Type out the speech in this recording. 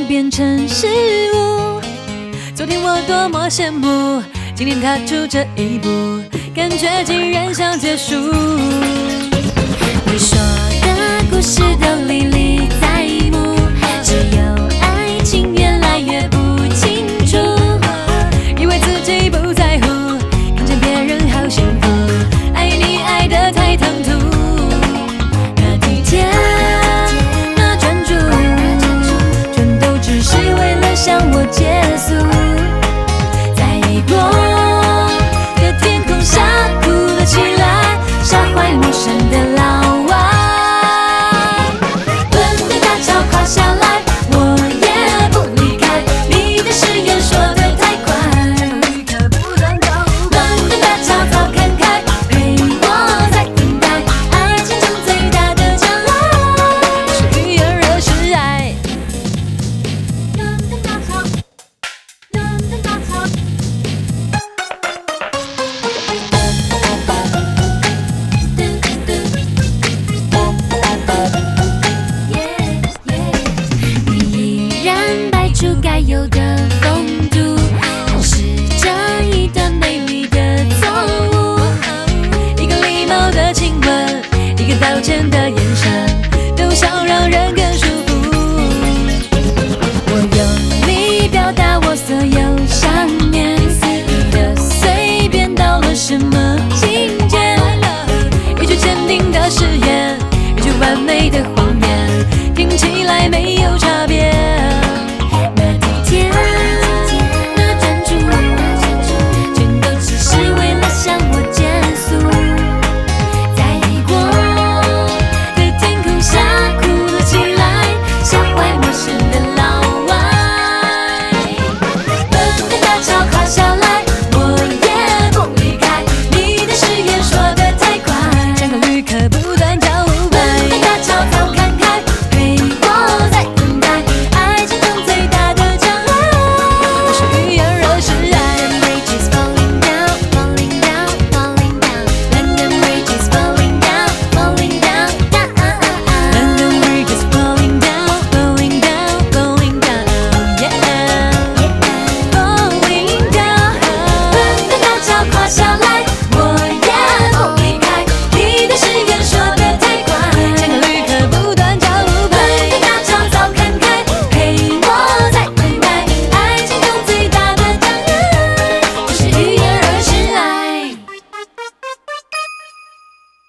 变成事物。昨天我多么羡慕，今天踏出这一步，感觉竟然想结束。你说的故事都历历在目，只有爱情越来越不清楚，以为自己不在乎，看见别人好幸福，爱你爱得太唐突。那体贴那专注，全都只是为了向我结束。在异国的天空下哭了起来，吓坏陌生的老外。伦敦大桥垮下来，我也不离开，你的誓言说得太快，伦敦大桥早看开，陪我在等待，爱情中最大的将来是鱼儿热是爱。伦敦大桥，伦敦大桥。你依然摆出该有的